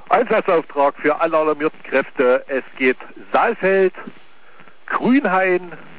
Einsatzauftrag für alle alarmierten Kräfte. Es geht Saalfeld, Grünhain,